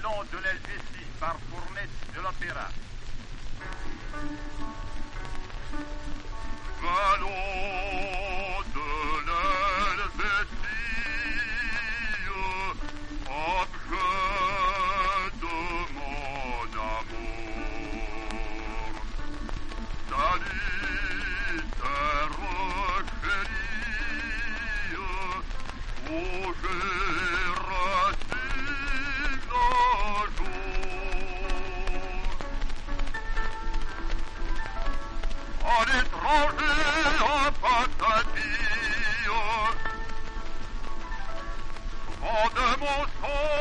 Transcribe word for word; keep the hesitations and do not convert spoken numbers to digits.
nom de l'Helvétie par Fournette de l'Opéra. Vallons de l'Helvétie, objet de mon amour, salut terre chérie, où j'irracine un jour. En étranger, en patadille, vent de mon sang,